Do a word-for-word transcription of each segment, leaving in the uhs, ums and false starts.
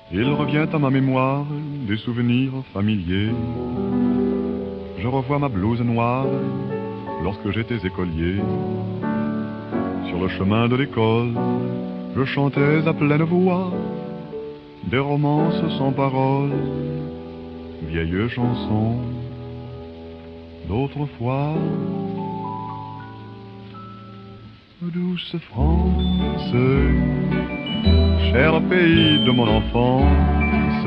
Il revient à ma mémoire des souvenirs familiers. Je revois ma blouse noire lorsque j'étais écolier. Sur le chemin de l'école, je chantais à pleine voix des romances sans paroles, vieilles chansons d'autrefois. Douce France, cher pays de mon enfance,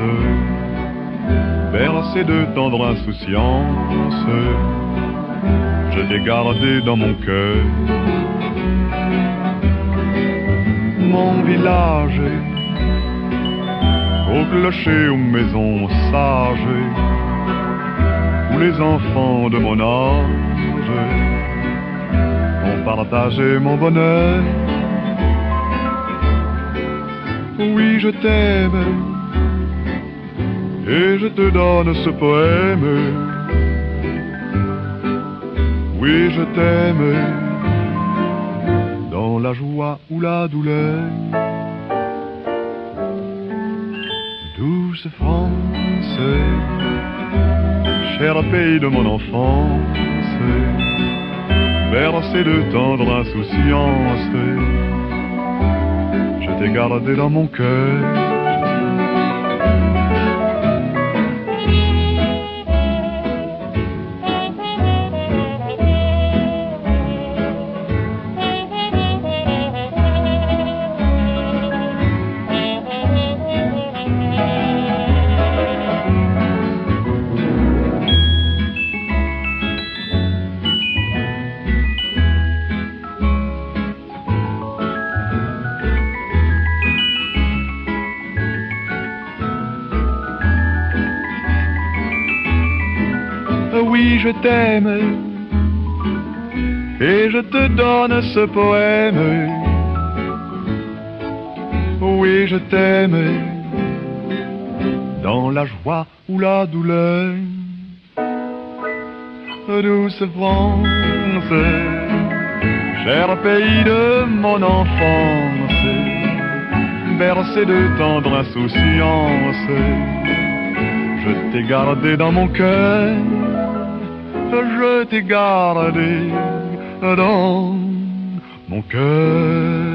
bercé de tendre insouciance, je t'ai gardé dans mon cœur. Mon village, au clocher, aux maisons sages, où les enfants de mon âge ont partagé mon bonheur. Oui, je t'aime, et je te donne ce poème. Oui, je t'aime, dans la joie ou la douleur. Douce France, cher pays de mon enfance, bercé de tendre insouciance, je t'ai gardé dans mon cœur. Oui, je t'aime, et je te donne ce poème. Oui, je t'aime, dans la joie ou la douleur. Douce France, cher pays de mon enfance, bercé de tendre insouciance, je t'ai gardé dans mon cœur. Je t'ai gardé dans mon cœur.